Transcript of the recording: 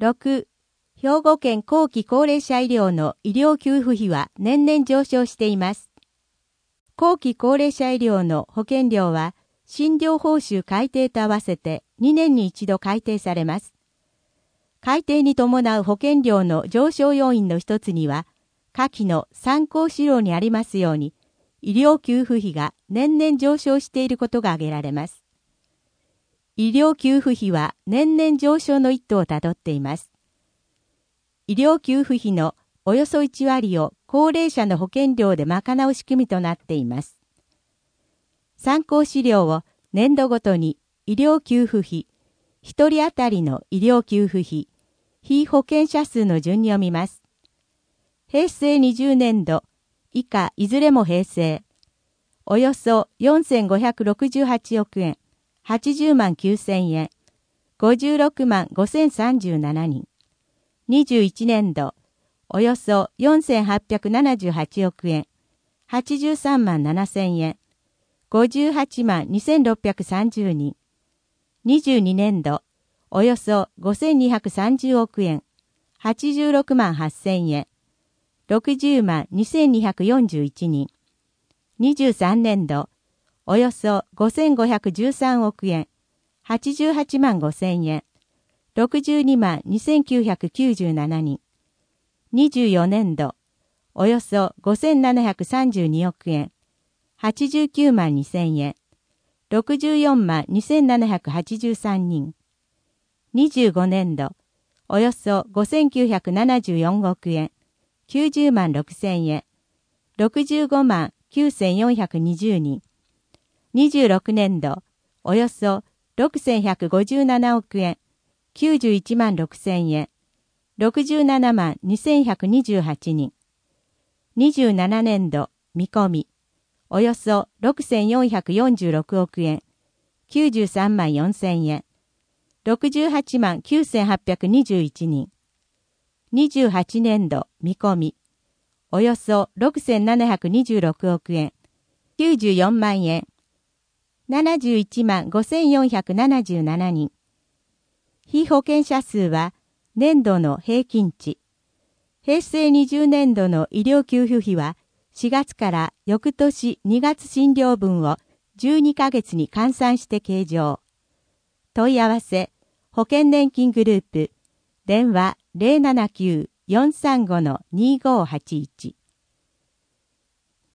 6、兵庫県後期高齢者医療の医療給付費は年々上昇しています。後期高齢者医療の保険料は診療報酬改定と合わせて2年に一度改定されます。改定に伴う保険料の上昇要因の一つには、下記の参考資料にありますように、医療給付費が年々上昇していることが挙げられます。医療給付費は年々上昇の一途をたどっています。医療給付費のおよそ1割を高齢者の保険料で賄う仕組みとなっています。参考資料を年度ごとに医療給付費、1人当たりの医療給付費、被保険者数の順に読みます。平成20年度、以下いずれも平成、およそ4568億円、80万9000円、56万5037人。21年度、およそ4878億円、83万7000円、58万2630人。22年度、およそ5230億円、86万8000円、60万2241人。23年度、およそ5513億円、88万5000円、62万2997人。24年度、およそ5732億円、89万2000円、64万2783人。25年度、およそ5974億円、90万6000円、65万9420人。26年度、およそ6157億円、91万6000円、67万2128人。27年度、見込み、およそ6446億円、93万4000円、68万9821人。28年度、見込み、およそ6726億円、94万円、71万5477人。被保険者数は年度の平均値。平成20年度の医療給付費は4月から翌年2月診療分を12ヶ月に換算して計上。問い合わせ、保険年金グループ、電話 079-435-2581